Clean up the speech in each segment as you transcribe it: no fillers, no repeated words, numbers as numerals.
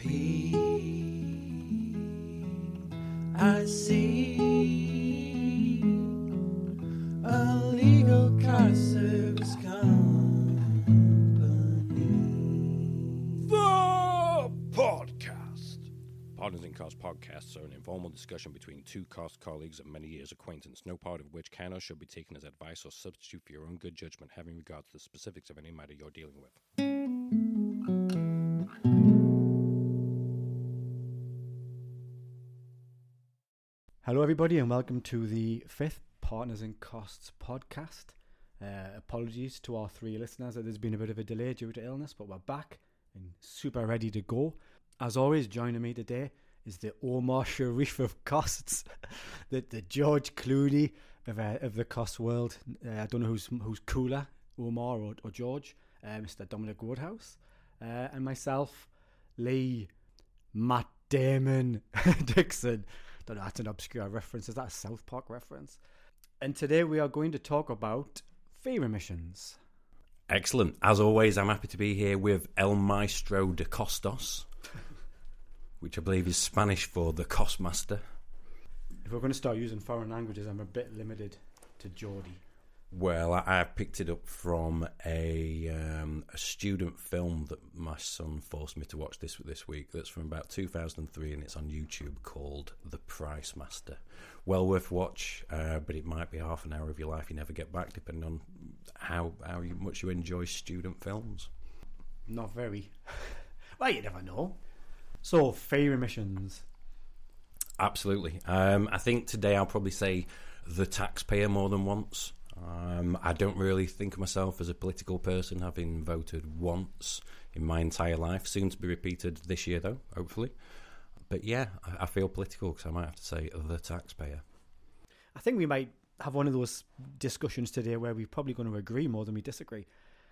PIC, a legal car service company. The podcast. Partners in Cost podcasts are an informal discussion between two cost colleagues of many years' acquaintance, no part of which can or should be taken as advice or substitute for your own good judgment, having regard to the specifics of any matter you're dealing with. Hello, everybody, and welcome to the fifth Partners in Costs podcast. Apologies to our three listeners that there's been a bit of a delay due to illness, but we're back and super ready to go. As always, joining me today is the Omar Sharif of costs, the George Clooney of the cost world. I don't know who's cooler, Omar or George. Mr. Dominic Woodhouse, and myself, Lee Matt Damon Dixon. Don't know, that's an obscure reference. Is that a South Park reference? And today we are going to talk about fee remissions. Excellent. As always, I'm happy to be here with El Maestro de Costos, which I believe is Spanish for the cost master. If we're going to start using foreign languages, I'm a bit limited to Geordie. Well, I picked it up from a student film that my son forced me to watch this week. That's from about 2003, and it's on YouTube, called The Price Master. Well worth watch, but it might be half an hour of your life you never get back, depending on how much you enjoy student films. Not very. Well, you never know. So, fee remissions. Absolutely. I think today I'll probably say the taxpayer more than once. I don't really think of myself as a political person, having voted once in my entire life. Soon to be repeated this year, though, hopefully. But yeah, I feel political because I might have to say the taxpayer. I think we might have one of those discussions today where we're probably going to agree more than we disagree.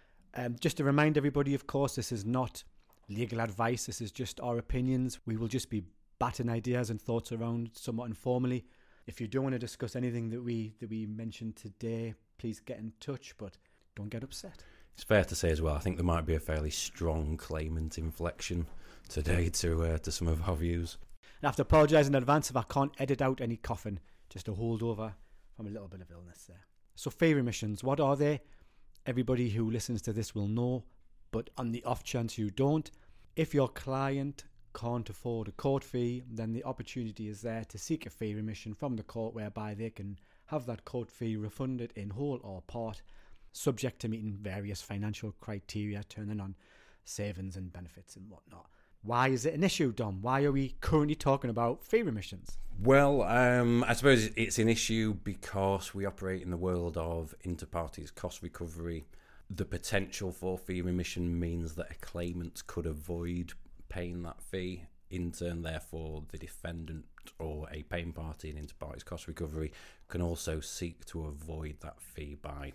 Just to remind everybody, of course, this is not legal advice. This is just our opinions. We will just be batting ideas and thoughts around somewhat informally. If you don't want to discuss anything that we mentioned today, please get in touch, but don't get upset. It's fair to say as well, I think there might be a fairly strong claimant inflection today to some of our views. I have to apologise in advance if I can't edit out any coughing, just a holdover from a little bit of illness there. So fee remissions, what are they? Everybody who listens to this will know, but on the off chance you don't, if your client can't afford a court fee, then the opportunity is there to seek a fee remission from the court, whereby they can have that court fee refunded in whole or part, subject to meeting various financial criteria, turning on savings and benefits and whatnot. Why is it an issue, Dom? Why are we currently talking about fee remissions? Well, I suppose it's an issue because we operate in the world of inter-parties cost recovery. The potential for fee remission means that a claimant could avoid paying that fee. In turn, therefore, the defendant or a paying party in inter-parties cost recovery can also seek to avoid that fee by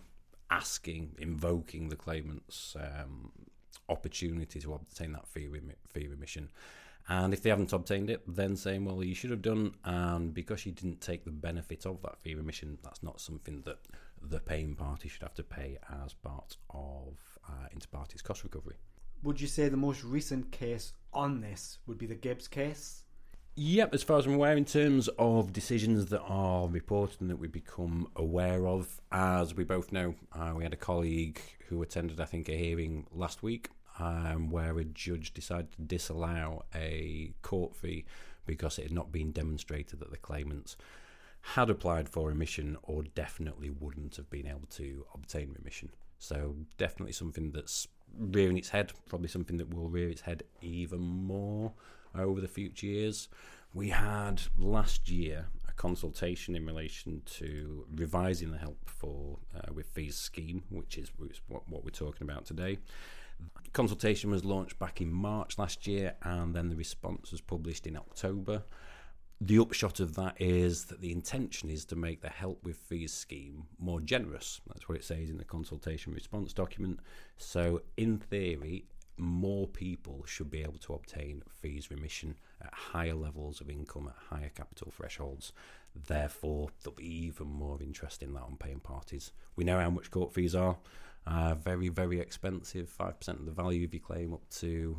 invoking the claimant's opportunity to obtain that fee remission. And if they haven't obtained it, then saying, well, you should have done, and because you didn't take the benefit of that fee remission, that's not something that the paying party should have to pay as part of inter-parties cost recovery. Would you say the most recent case on this would be the Gibbs case? Yep, as far as I'm aware, in terms of decisions that are reported and that we become aware of, as we both know, we had a colleague who attended, I think, a hearing last week where a judge decided to disallow a court fee because it had not been demonstrated that the claimants had applied for remission or definitely wouldn't have been able to obtain remission. So definitely something that's rearing its head, probably something that will rear its head even more over the future years. We had last year a consultation in relation to revising the Help for with Fees scheme, which is what we're talking about today. The consultation was launched back in March last year, and then the response was published in October. The upshot of that is that the intention is to make the Help with Fees scheme more generous. That's what it says in the consultation response document. So, in theory, more people should be able to obtain fees remission at higher levels of income, at higher capital thresholds. Therefore, there'll be even more interest in that on paying parties. We know how much court fees are. Very, very expensive, 5% of the value of your claim up to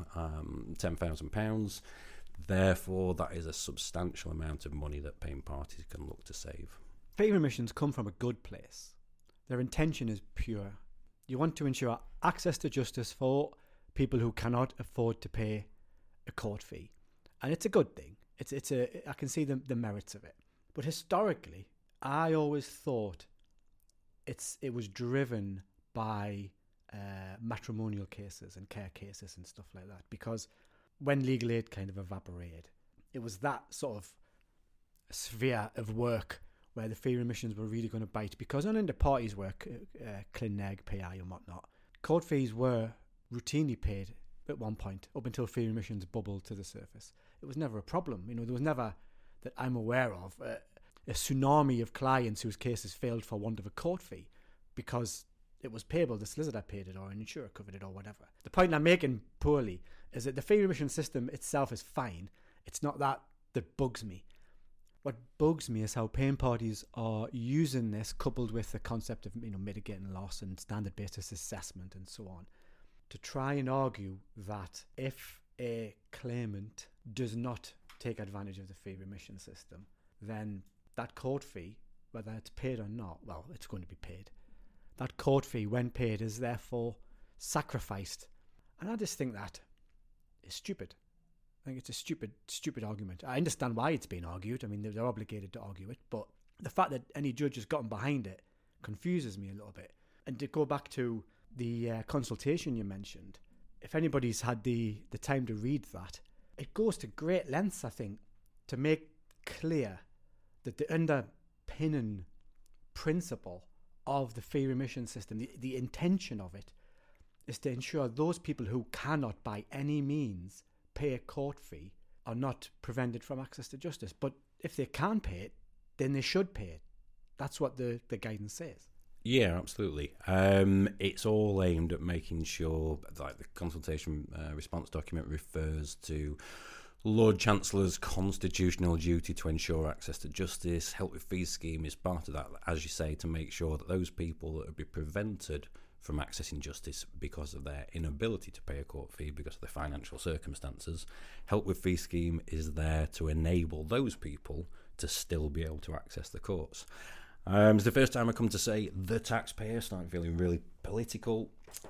£10,000. Therefore, that is a substantial amount of money that paying parties can look to save. Fee remissions come from a good place. Their intention is pure. You want to ensure access to justice for people who cannot afford to pay a court fee. And it's a good thing. I can see the merits of it. But historically, I always thought it was driven by matrimonial cases and care cases and stuff like that. Because when legal aid kind of evaporated, it was that sort of sphere of work where the fee remissions were really going to bite. Because on the parties' work, Clinneg, PI and whatnot, court fees were routinely paid at one point, up until fee remissions bubbled to the surface. It was never a problem. There was never, that I'm aware of, a tsunami of clients whose cases failed for want of a court fee because it was payable, the solicitor paid it or an insurer covered it or whatever. The point I'm making poorly is that the fee remission system itself is fine. It's not that bugs me. What bugs me is how paying parties are using this, coupled with the concept of mitigating loss and standard basis assessment and so on, to try and argue that if a claimant does not take advantage of the fee remission system, then that court fee, whether it's paid or not, well, it's going to be paid. That court fee, when paid, is therefore sacrificed. And I just think that is stupid. I think it's a stupid argument. I understand why it's being argued. I mean, they're obligated to argue it, but the fact that any judge has gotten behind it confuses me a little bit. And to go back to the consultation you mentioned, if anybody's had the time to read that, it goes to great lengths, I think, to make clear that the underpinning principle of the fee remission system, the intention of it, is to ensure those people who cannot by any means pay a court fee are not prevented from access to justice. But if they can pay it, then they should pay it. That's what the guidance says. Yeah, absolutely. It's all aimed at making sure, like the consultation response document refers to Lord Chancellor's constitutional duty to ensure access to justice. Help with Fees scheme is part of that, as you say, to make sure that those people that would be prevented from accessing justice because of their inability to pay a court fee because of their financial circumstances, Help with Fees scheme is there to enable those people to still be able to access the courts. It's the first time I come to say the taxpayer, starting feeling really political.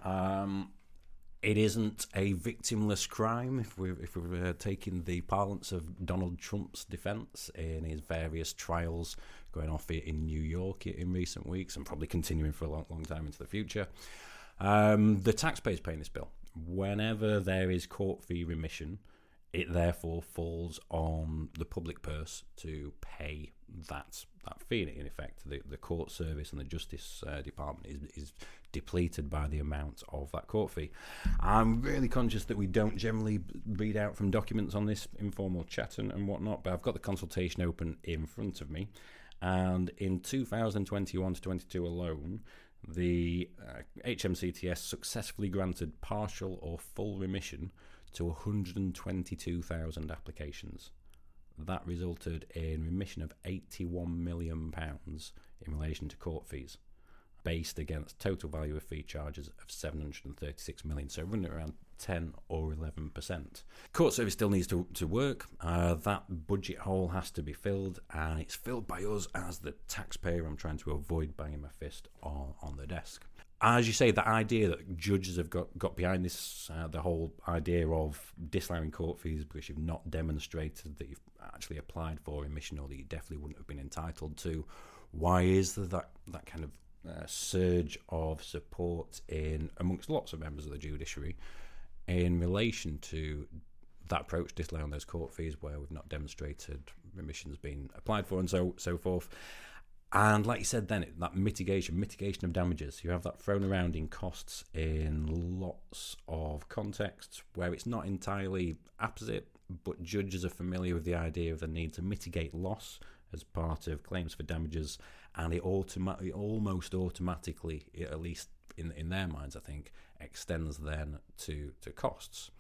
It isn't a victimless crime if we're taking the parlance of Donald Trump's defence in his various trials going off in New York in recent weeks and probably continuing for a long time into the future. The taxpayer's paying this bill. Whenever there is court fee remission, it therefore falls on the public purse to pay that fee. In effect, the court service and the justice department is depleted by the amount of that court fee. I'm really conscious that we don't generally read out from documents on this, informal chat and whatnot, but I've got the consultation open in front of me, and in 2021 to 22 alone, the HMCTS successfully granted partial or full remission to 122,000 applications. That resulted in remission of £81 million in relation to court fees, based against total value of fee charges of £736 million, so running around 10 or 11%. Court service still needs to work. That budget hole has to be filled, and it's filled by us as the taxpayer. I'm trying to avoid banging my fist on the desk. As you say, the idea that judges have got behind this, the whole idea of disallowing court fees because you've not demonstrated that you've actually applied for remission or that you definitely wouldn't have been entitled to. Why is there that kind of surge of support in amongst lots of members of the judiciary in relation to that approach, disallowing those court fees where we've not demonstrated remissions being applied for and so forth? And like you said then, that mitigation of damages, you have that thrown around in costs in lots of contexts where it's not entirely opposite, but judges are familiar with the idea of the need to mitigate loss as part of claims for damages, and it almost automatically, at least in their minds, I think, extends then to costs.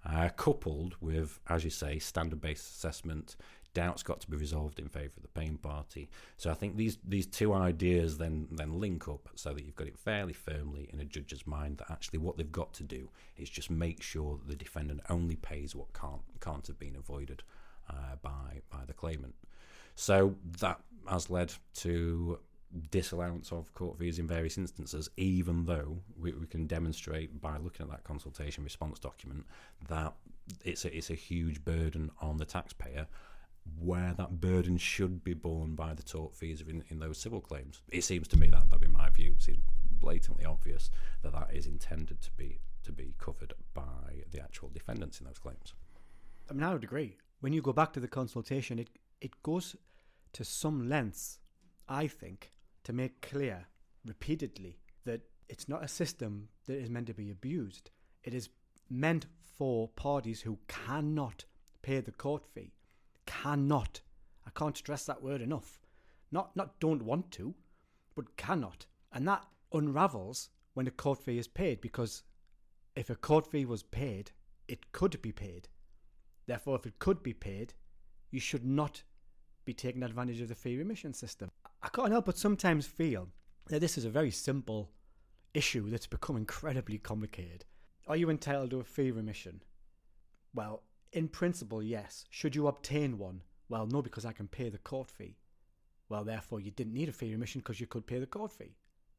coupled with, as you say, standard-based assessment. Doubt's got to be resolved in favour of the paying party. So I think these two ideas then link up so that you've got it fairly firmly in a judge's mind that actually what they've got to do is just make sure that the defendant only pays what can't have been avoided by the claimant. So that has led to disallowance of court fees in various instances, even though we can demonstrate by looking at that consultation response document that it's a huge burden on the taxpayer, where that burden should be borne by the tortfeasor in those civil claims. It seems to me that in my view, it seems blatantly obvious that is intended to be covered by the actual defendants in those claims. I mean, I would agree. When you go back to the consultation, it goes to some lengths, I think, to make clear repeatedly that it's not a system that is meant to be abused. It is meant for parties who cannot pay the court fee. Cannot. I can't stress that word enough. Not don't want to, but cannot. And that unravels when a court fee is paid, because if a court fee was paid, it could be paid. Therefore, if it could be paid, you should not be taking advantage of the fee remission system. I can't help but sometimes feel that this is a very simple issue that's become incredibly complicated. Are you entitled to a fee remission? Well, in principle, yes. Should you obtain one? Well, no, because I can pay the court fee. Well, therefore, you didn't need a fee remission because you could pay the court fee.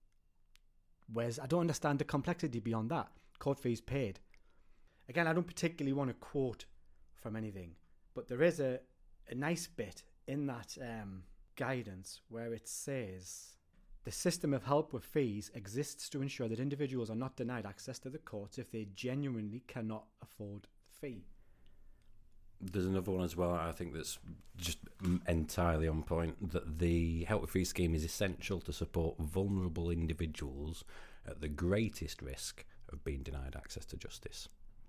Whereas I don't understand the complexity beyond that. Court fees paid. Again, I don't particularly want to quote from anything, but there is a nice bit in that guidance where it says, the system of help with fees exists to ensure that individuals are not denied access to the courts if they genuinely cannot afford the fee. There's another one as well, I think, that's just entirely on point, that the Help with Fees scheme is essential to support vulnerable individuals at the greatest risk of being denied access to justice.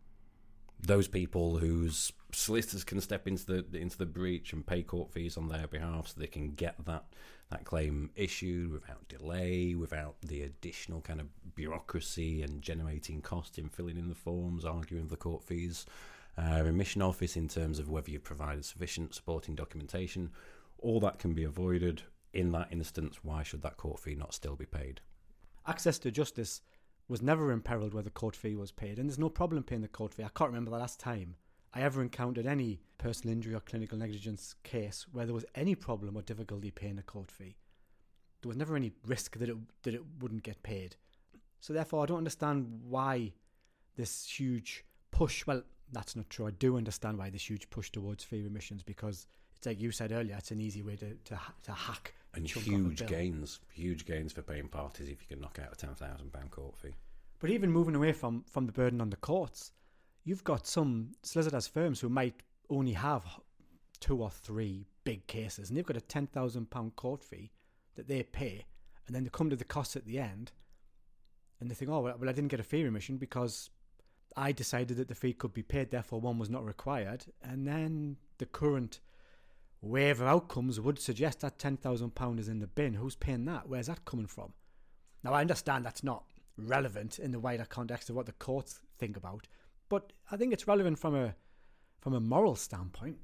Those people whose solicitors can step into the breach and pay court fees on their behalf so they can get that claim issued without delay, without the additional kind of bureaucracy and generating cost in filling in the forms, arguing the court fees. Remission office in terms of whether you've provided sufficient supporting documentation, all that can be avoided. In that instance, why should that court fee not still be paid? Access to justice was never imperiled where the court fee was paid, and there's no problem paying the court fee. I can't remember the last time I ever encountered any personal injury or clinical negligence case where there was any problem or difficulty paying a court fee. There was never any risk that it wouldn't get paid. So therefore, I don't understand why this huge push. Well, that's not true. I do understand why this huge push towards fee remissions, because it's like you said earlier, it's an easy way to hack and huge gains for paying parties if you can knock out a £10,000 court fee. But even moving away from the burden on the courts, you've got some solicitors firms who might only have 2 or 3 big cases, and they've got a £10,000 court fee that they pay, and then they come to the costs at the end, and they think, oh well, I didn't get a fee remission because I decided that the fee could be paid, therefore one was not required. And then the current wave of outcomes would suggest that £10,000 is in the bin. Who's paying that? Where's that coming from? Now, I understand that's not relevant in the wider context of what the courts think about, but I think it's relevant from a moral standpoint.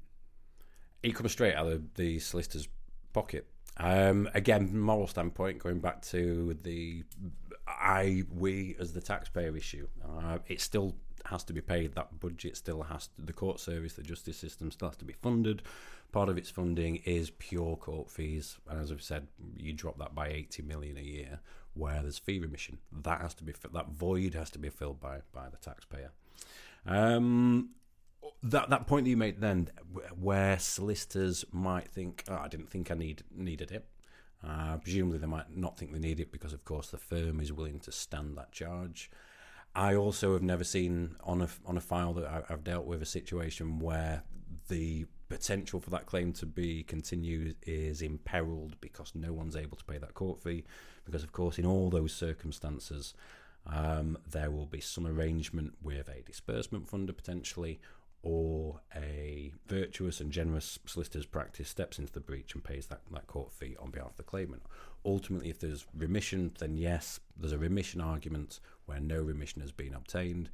It comes straight out of the solicitor's pocket. Again, moral standpoint, going back to we as the taxpayer issue, it still has to be paid. That budget still has to, the court service, the justice system still has to be funded. Part of its funding is pure court fees, and as I've said, you drop that by 80 million a year, where there's fee remission. That has to be, that void has to be filled by the taxpayer. That point that you made then, where solicitors might think, I didn't think I needed it. Presumably they might not think they need it because, of course, the firm is willing to stand that charge. I also have never seen on a file that I've dealt with a situation where the potential for that claim to be continued is imperiled because no one's able to pay that court fee. Because, of course, in all those circumstances, there will be some arrangement with a disbursement funder potentially, or a virtuous and generous solicitor's practice steps into the breach and pays that court fee on behalf of the claimant. Ultimately, if there's remission, then yes, there's a remission argument where no remission has been obtained.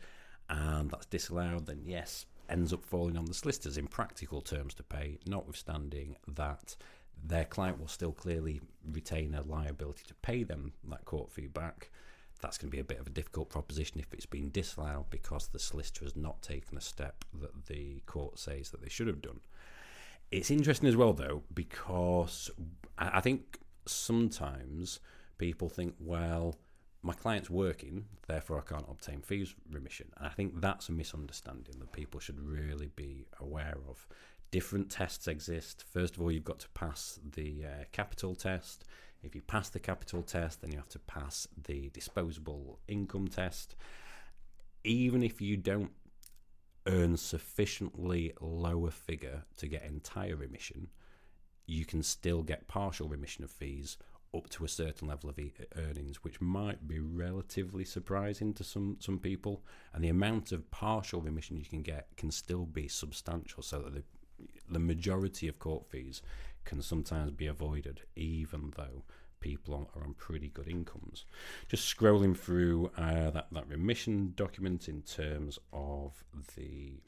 and that's disallowed, then yes, ends up falling on the solicitors in practical terms to pay, notwithstanding that their client will still clearly retain a liability to pay them that court fee back. That's going to be a bit of a difficult proposition if it's been disallowed because the solicitor has not taken a step that the court says that they should have done. It's interesting as well, though, because I think sometimes people think, well, my client's working, therefore I can't obtain fees remission. And I think that's a misunderstanding that people should really be aware of. Different tests exist. First of all, you've got to pass the capital test. If you pass the capital test, then you have to pass the disposable income test. Even if you don't earn sufficiently lower figure to get entire remission, you can still get partial remission of fees up to a certain level of earnings, which might be relatively surprising to some people. And the amount of partial remission you can get can still be substantial, so that the majority of court fees can sometimes be avoided, even though people are on pretty good incomes. Just scrolling through that remission document in terms of the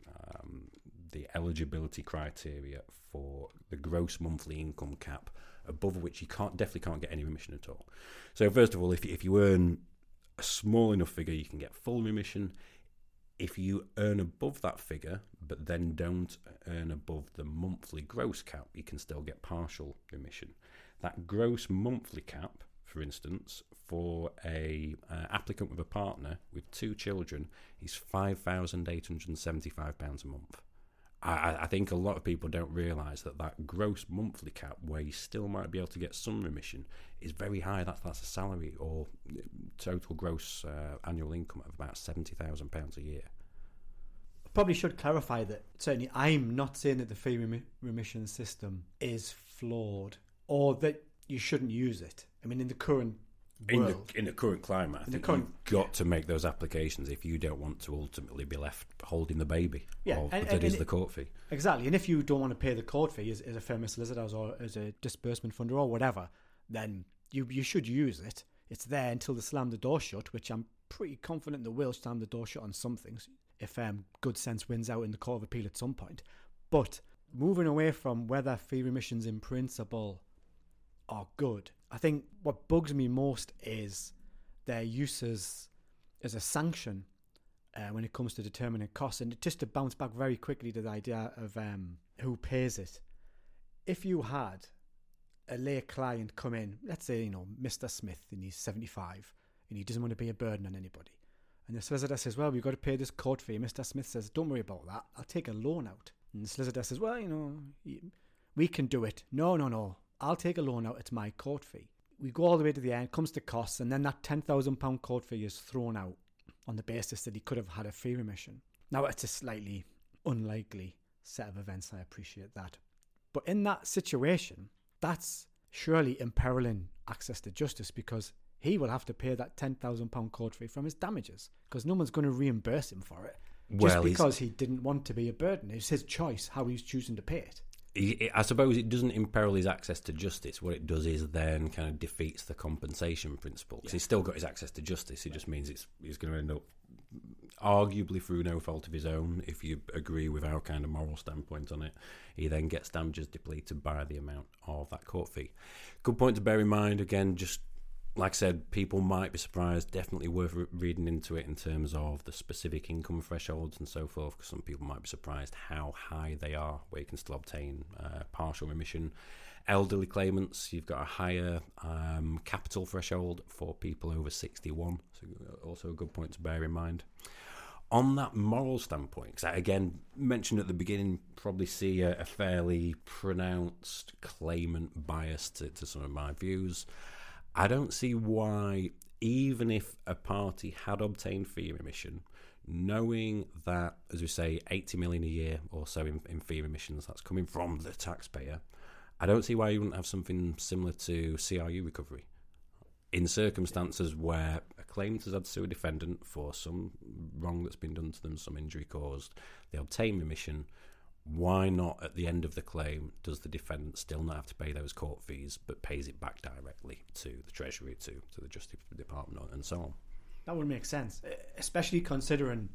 eligibility criteria for the gross monthly income cap, above which you definitely can't get any remission at all. So first of all, if you earn a small enough figure, you can get full remission. If you earn above that figure, but then don't earn above the monthly gross cap, you can still get partial remission. That gross monthly cap, for instance, for a applicant with a partner with 2 children is £5,875 a month. I think a lot of people don't realise that gross monthly cap, where you still might be able to get some remission, is very high. That's a salary or total gross annual income of about £70,000 a year. I probably should clarify that certainly I'm not saying that the fee remission system is flawed or that you shouldn't use it. I mean, in the current world, in the current climate, I think you've got to make those applications if you don't want to ultimately be left holding the baby. Yeah, that is the court fee. Exactly. And if you don't want to pay the court fee as a firm of solicitors or as a disbursement funder or whatever, then you should use it. It's there until they slam the door shut, which I'm pretty confident they will slam the door shut on some things if good sense wins out in the Court of Appeal at some point. But moving away from whether fee remissions in principle are good, I think what bugs me most is their use as a sanction when it comes to determining costs. And just to bounce back very quickly to the idea of who pays it. If you had a lay client come in, let's say, Mr. Smith, and he's 75, and he doesn't want to be a burden on anybody. And the solicitor says, well, we've got to pay this court fee. Mr. Smith says, don't worry about that. I'll take a loan out. And the solicitor says, well, we can do it. No. I'll take a loan out. It's my court fee. We go all the way to the end, comes to costs, and then that £10,000 court fee is thrown out on the basis that he could have had a fee remission. Now, it's a slightly unlikely set of events. I appreciate that. But in that situation, that's surely imperiling access to justice, because he will have to pay that £10,000 court fee from his damages, because no one's going to reimburse him for it just because he didn't want to be a burden. It's his choice how he's choosing to pay it. I suppose it doesn't imperil his access to justice. What it does is then kind of defeats the compensation principle. Because he's still got his access to justice. It just means he's going to end up, arguably through no fault of his own, if you agree with our kind of moral standpoint on it, he then gets damages depleted by the amount of that court fee. Good point to bear in mind. Again, just like I said, people might be surprised. Definitely worth reading into it in terms of the specific income thresholds and so forth, because some people might be surprised how high they are, where you can still obtain partial remission. Elderly claimants, you've got a higher capital threshold for people over 61, so also a good point to bear in mind. On that moral standpoint, because I again mentioned at the beginning, probably see a fairly pronounced claimant bias to some of my views. I don't see why, even if a party had obtained fee remission, knowing that, as we say, 80 million a year or so in fee remissions, that's coming from the taxpayer, I don't see why you wouldn't have something similar to CRU recovery. In circumstances where a claimant has had to sue a defendant for some wrong that's been done to them, some injury caused, they obtain remission, why not at the end of the claim does the defendant still not have to pay those court fees but pays it back directly to the Treasury, to the Justice Department and so on? That would make sense, especially considering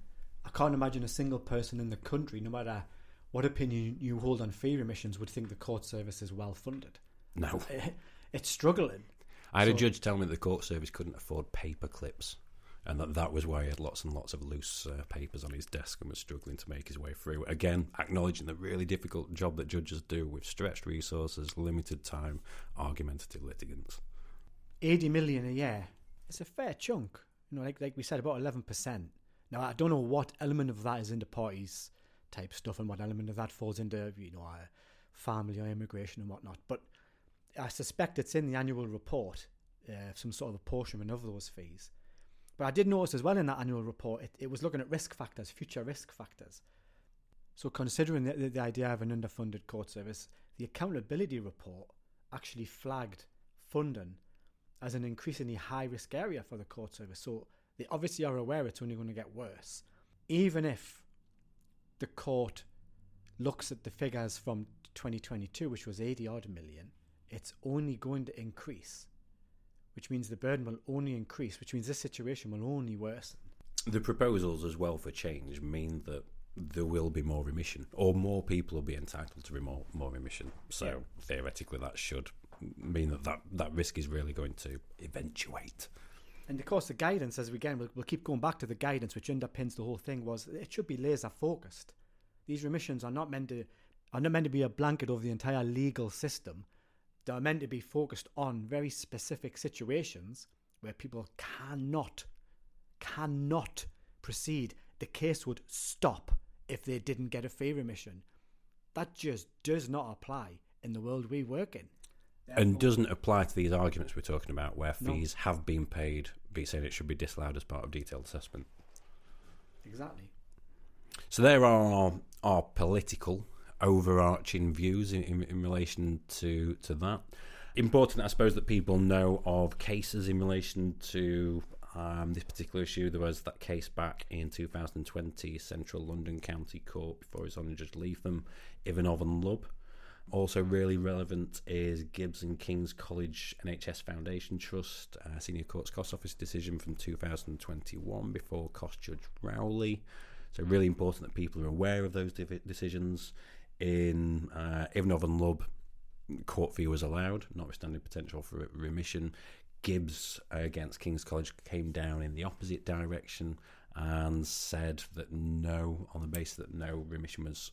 I can't imagine a single person in the country, no matter what opinion you hold on fee remissions, would think the court service is well funded. No. It's struggling. I had a judge tell me that the court service couldn't afford paper clips, and that was why he had lots and lots of loose papers on his desk and was struggling to make his way through. Again, acknowledging the really difficult job that judges do with stretched resources, limited time, argumentative litigants. 80 million a year. It's a fair chunk. You know, like we said, about 11%. Now, I don't know what element of that is into parties type stuff and what element of that falls into, family or immigration and whatnot. But I suspect it's in the annual report, some sort of apportionment of those fees. But I did notice as well in that annual report, it was looking at risk factors, future risk factors. So considering the idea of an underfunded court service, the accountability report actually flagged funding as an increasingly high-risk area for the court service. So they obviously are aware it's only going to get worse. Even if the court looks at the figures from 2022, which was 80-odd million, it's only going to increase, which means the burden will only increase, which means this situation will only worsen. The proposals as well for change mean that there will be more remission, or more people will be entitled to more remission. So theoretically that should mean that risk is really going to eventuate. And of course the guidance, as we'll keep going back to the guidance which underpins the whole thing, was it should be laser focused. These remissions are not meant to be a blanket over the entire legal system. They're meant to be focused on very specific situations where people cannot proceed. The case would stop if they didn't get a fee remission. That just does not apply in the world we work in. And doesn't apply to these arguments we're talking about where fees have been paid, be saying it should be disallowed as part of detailed assessment. Exactly. So there are our political overarching views in relation to that. Important, I suppose, that people know of cases in relation to this particular issue. There was that case back in 2020, Central London County Court, before his Honour Judge Leatham, Ivanov and Lubb. Also really relevant is Gibbs and King's College NHS Foundation Trust, Senior Courts Cost Office decision from 2021 before Cost Judge Rowley. So really important that people are aware of those decisions. In Ivanov and Lubb, court fee was allowed, notwithstanding potential for remission. Gibbs against King's College came down in the opposite direction and said that no, on the basis that no remission was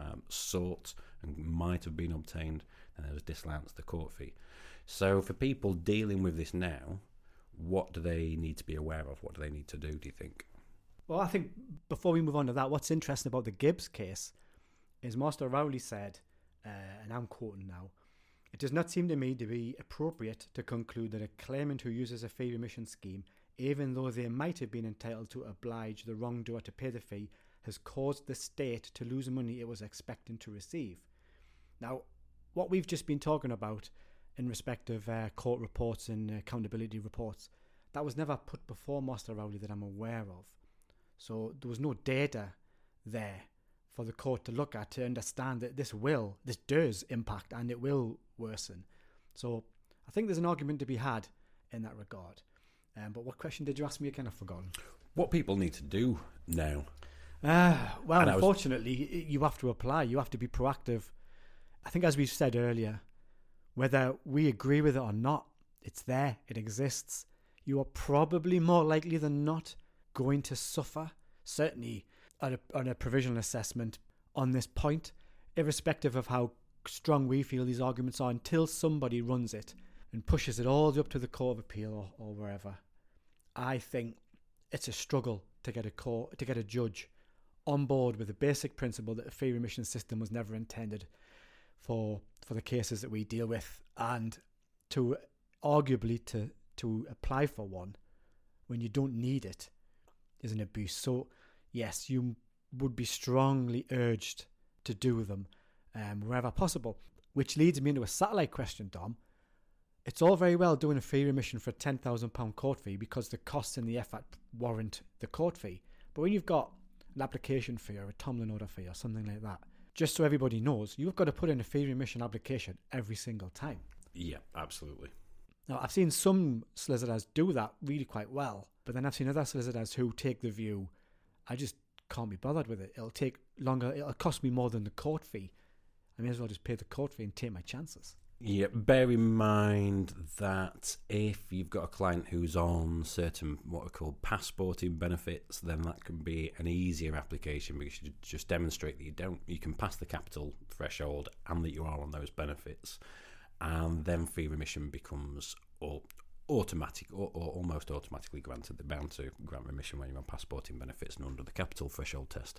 sought and might have been obtained, and there was disallowance of the court fee. So for people dealing with this now, what do they need to be aware of? What do they need to do, do you think? Well, I think before we move on to that, what's interesting about the Gibbs case is Master Rowley said, and I'm quoting now, "It does not seem to me to be appropriate to conclude that a claimant who uses a fee remission scheme, even though they might have been entitled to oblige the wrongdoer to pay the fee, has caused the state to lose money it was expecting to receive." Now, what we've just been talking about in respect of court reports and accountability reports, that was never put before Master Rowley that I'm aware of. So there was no data there for the court to look at to understand that this does impact and it will worsen. So I think there's an argument to be had in that regard. But what question did you ask me again? I've forgotten. What people need to do now? Well, unfortunately, you have to apply. You have to be proactive. I think, as we said earlier, whether we agree with it or not, it's there. It exists. You are probably more likely than not going to suffer, certainly on a provisional assessment on this point, irrespective of how strong we feel these arguments are, until somebody runs it and pushes it all the way up to the Court of Appeal or wherever. I think it's a struggle to get a judge on board with the basic principle that a fee remission system was never intended for the cases that we deal with, and to arguably to apply for one when you don't need it is an abuse. So yes, you would be strongly urged to do them wherever possible, which leads me into a satellite question, Dom. It's all very well doing a fee remission for a £10,000 court fee because the costs and the effort warrant the court fee. But when you've got an application fee or a Tomlin order fee or something like that, just so everybody knows, you've got to put in a fee remission application every single time. Yeah, absolutely. Now, I've seen some solicitors do that really quite well, but then I've seen other solicitors who take the view, I just can't be bothered with it. It'll take longer. It'll cost me more than the court fee. I may as well just pay the court fee and take my chances. Yeah, bear in mind that if you've got a client who's on certain what are called passporting benefits, then that can be an easier application because you just demonstrate that you can pass the capital threshold and that you are on those benefits, and then fee remission becomes automatic or almost automatically granted. They're bound to grant remission when you're on passporting benefits and under the capital threshold test.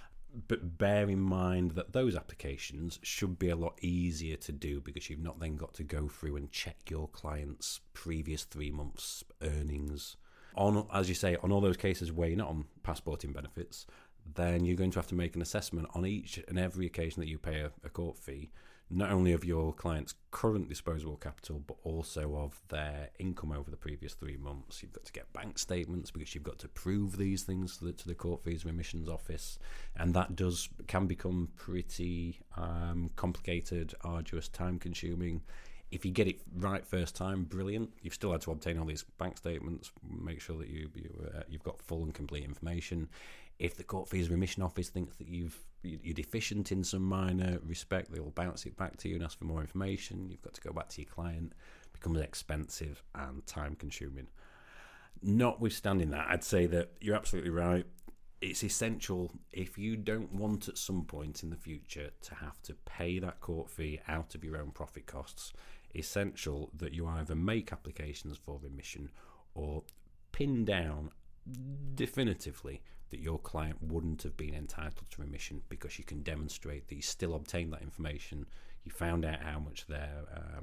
But bear in mind that those applications should be a lot easier to do because you've not then got to go through and check your client's previous 3 months' earnings. As you say, on all those cases where you're not on passporting benefits, then you're going to have to make an assessment on each and every occasion that you pay a court fee, not only of your client's current disposable capital, but also of their income over the previous 3 months. You've got to get bank statements because you've got to prove these things to the Court Fees Remissions Office, and that can become pretty complicated, arduous, time-consuming. If you get it right first time, brilliant. You've still had to obtain all these bank statements, make sure that you've got full and complete information. If the Court Fees Remission Office thinks that you're deficient in some minor respect, they'll bounce it back to you and ask for more information. You've got to go back to your client. It becomes expensive and time-consuming. Notwithstanding that, I'd say that you're absolutely right. It's essential, if you don't want at some point in the future to have to pay that court fee out of your own profit costs, essential that you either make applications for remission or pin down definitively that your client wouldn't have been entitled to remission because you can demonstrate that you still obtained that information, you found out how much their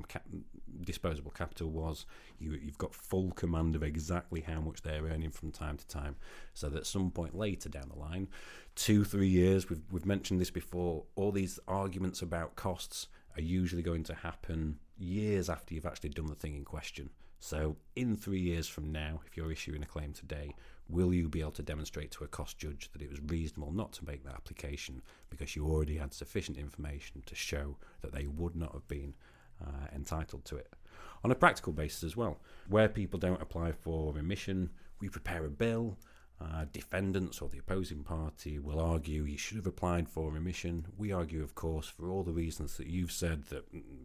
disposable capital was, you've got full command of exactly how much they're earning from time to time, so that at some point later down the line, 2-3 years, we've mentioned this before, all these arguments about costs are usually going to happen years after you've actually done the thing in question. So in 3 years from now, if you're issuing a claim today, will you be able to demonstrate to a cost judge that it was reasonable not to make that application because you already had sufficient information to show that they would not have been entitled to it? On a practical basis as well, where people don't apply for remission, we prepare a bill. Defendants or the opposing party will argue you should have applied for remission. We argue, of course, for all the reasons that you've said, that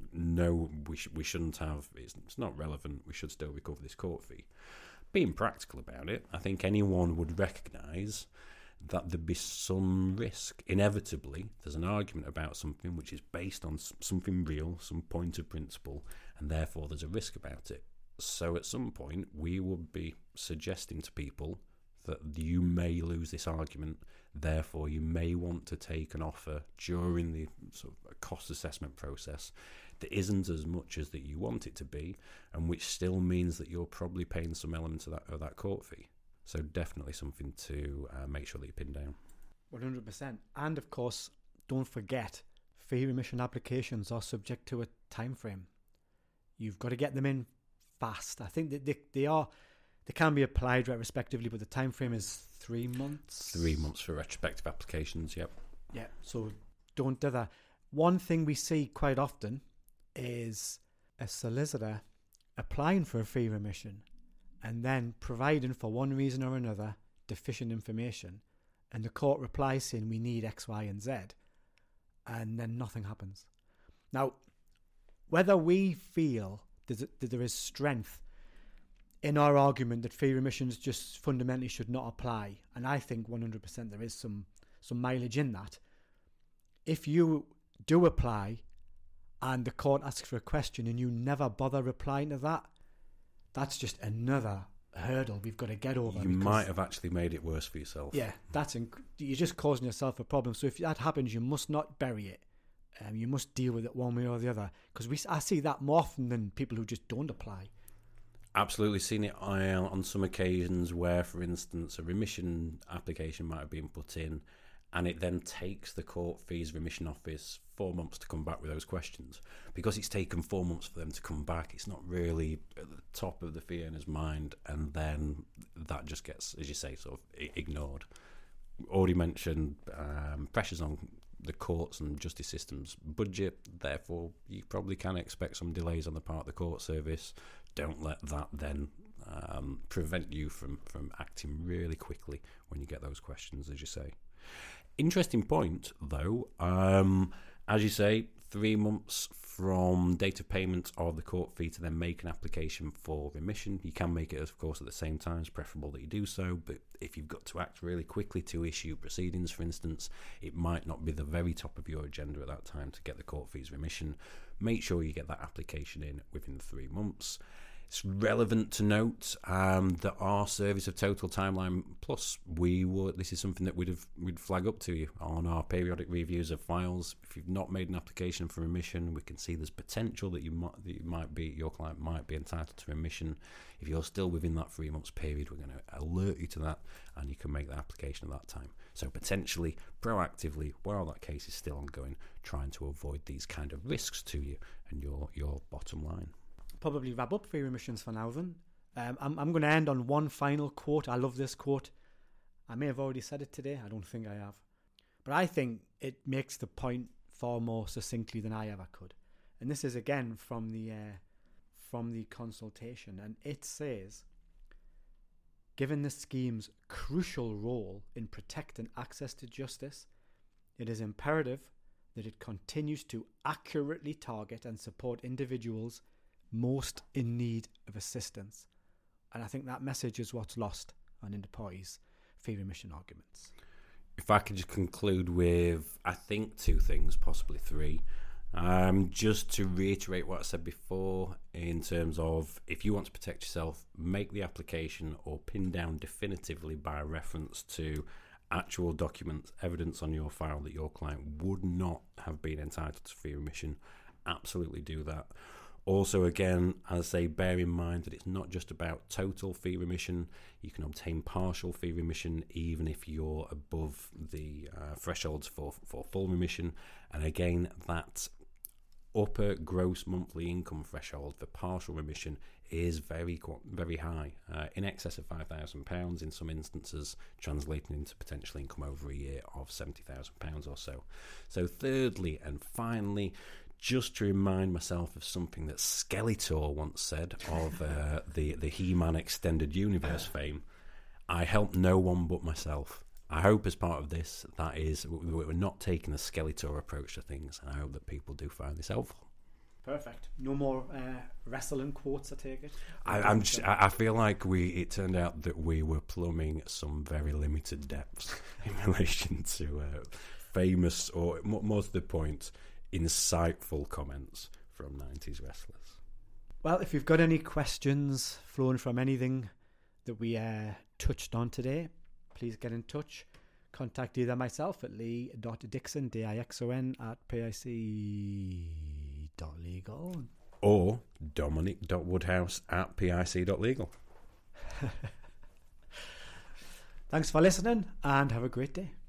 no, we shouldn't have. It's not relevant. We should still recover this court fee. Being practical about it, I think anyone would recognise that there'd be some risk. Inevitably, there's an argument about something which is based on something real, some point of principle, and therefore there's a risk about it. So at some point, we would be suggesting to people that you may lose this argument, therefore you may want to take an offer during the sort of cost assessment process that isn't as much as that you want it to be, and which still means that you're probably paying some element of that court fee. So definitely something to make sure that you pin down. 100%. And of course, don't forget, fee remission applications are subject to a time frame. You've got to get them in fast. I think that they can be applied retrospectively, but the time frame is 3 months. 3 months for retrospective applications, yep. Yeah, so don't do that. One thing we see quite often is a solicitor applying for a fee remission and then providing, for one reason or another, deficient information, and the court replies saying we need X, Y, and Z, and then nothing happens. Now, whether we feel that there is strength in our argument that fee remissions just fundamentally should not apply, and I think 100% there is some mileage in that. If you do apply and the court asks for a question and you never bother replying to that, that's just another hurdle we've got to get over. You might have actually made it worse for yourself. Yeah, you're just causing yourself a problem. So if that happens, you must not bury it. You must deal with it one way or the other, because I see that more often than people who just don't apply. Absolutely seen it on some occasions where, for instance, a remission application might have been put in and it then takes the Court Fees Remission Office 4 months to come back with those questions. Because it's taken 4 months for them to come back, it's not really at the top of the fee earner's mind, and then that just gets, as you say, sort of ignored. Already mentioned pressures on the courts and justice system's budget, therefore you probably can expect some delays on the part of the court service. Don't let that then prevent you from acting really quickly when you get those questions, as you say. Interesting point, though. As you say, 3 months from date of payment of the court fee to then make an application for remission. You can make it, of course, at the same time. It's preferable that you do so, but if you've got to act really quickly to issue proceedings, for instance, it might not be the very top of your agenda at that time to get the court fees remission. Make sure you get that application in within 3 months. It's relevant to note that our service of Total Timeline Plus, this is something that we'd flag up to you on our periodic reviews of files. If you've not made an application for remission, we can see there's potential that your client might be entitled to remission. If you're still within that 3 months period, we're going to alert you to that, and you can make the application at that time. So potentially, proactively, while that case is still ongoing, trying to avoid these kind of risks to you and your bottom line. Probably wrap up fee remissions for now then. I'm going to end on one final quote. I love this quote. I may have already said it today. I don't think I have. But I think it makes the point far more succinctly than I ever could. And this is again from the consultation. And it says, given the scheme's crucial role in protecting access to justice, it is imperative that it continues to accurately target and support individuals most in need of assistance. And I think that message is what's lost on inter-parties fee remission arguments. If I could just conclude with, I think, 2 things, possibly 3. Just to reiterate what I said before, in terms of if you want to protect yourself, make the application or pin down definitively by reference to actual documents, evidence on your file that your client would not have been entitled to fee remission. Absolutely do that. Also, again, as I say, bear in mind that it's not just about total fee remission. You can obtain partial fee remission even if you're above the thresholds for full remission. And again, that upper gross monthly income threshold for partial remission is very high, in excess of £5,000 in some instances, translating into potential income over a year of £70,000 or so. So thirdly and finally, just to remind myself of something that Skeletor once said of the He-Man Extended Universe fame, I help no one but myself. I hope as part of this, that is, we're not taking the Skeletor approach to things, and I hope that people do find this helpful. Perfect. No more wrestling quotes, I take it? I feel like it turned out that we were plumbing some very limited depths in relation to famous, or more to the point, insightful comments from 90s wrestlers. Well, if you've got any questions flowing from anything that we touched on today, please get in touch. Contact either myself at lee.dixon, Dixon, at pic.legal. Or dominic.woodhouse at pic.legal. Thanks for listening and have a great day.